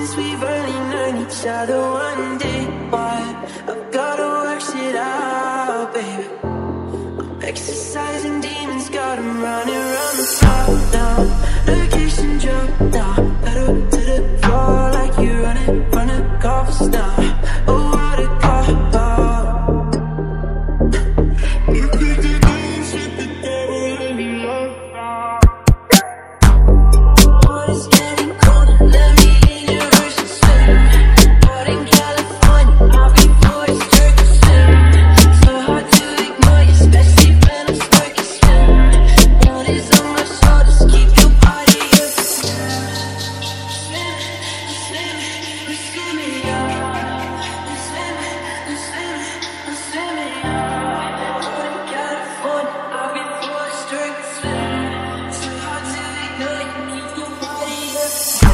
Since we've only known each other one day, but I've gotta work shit out, baby. I'm exercising demons, got 'em running around the clock now. Location drop down, pedal to the floor like you running from the cops now. Oh, what a cop. You could do this with the devil and you love. What is getting colder? Let me in your ocean swim. Out in California, I'll be forced to swim. So hard to ignore you, especially when I'm stuck in swim. Notice on my shoulders, keep your body up. Swimming, I'm swimming, I'm swimming, out in California, I'll be forced to swim. So hard to ignore you, keep your body up.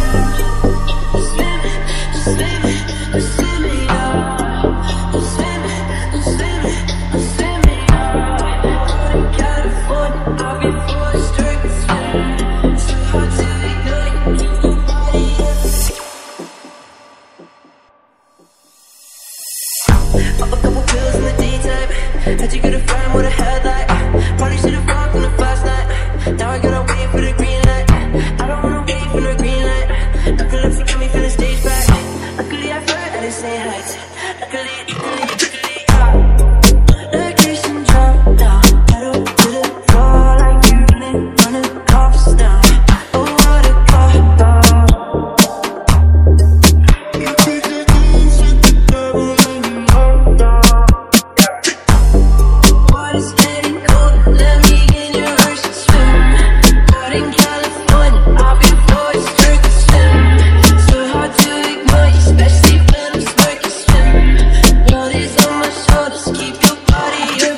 Pop a couple pills in the daytime. How'd you get a friend with a headlight? Probably should've rocked on the first night. Now I gotta wait for the green light. I don't wanna wait for the green light. Luckily if you got me from the stage back. Luckily I've heard at the same heights. Luckily, location drop down, pedal to the floor like you running from the cops now. Oh, what a cop. You could do this with the devil and you love. What is getting cold? Let me in your ocean swim. Out in California, I'll be forced to swim. So hard to ignore you, especially when I'm stuck in swim. Notice on my shoulders, keep your body up.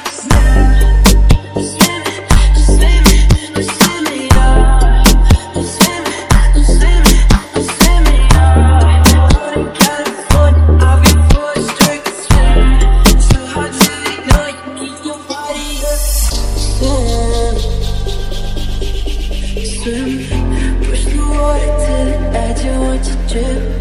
Swimming, I'm swimming, I'm swimming, out in California, I'll be forced to swim. So hard to ignore you, keep your body up. Swim, push the water to the edge, I want to drip.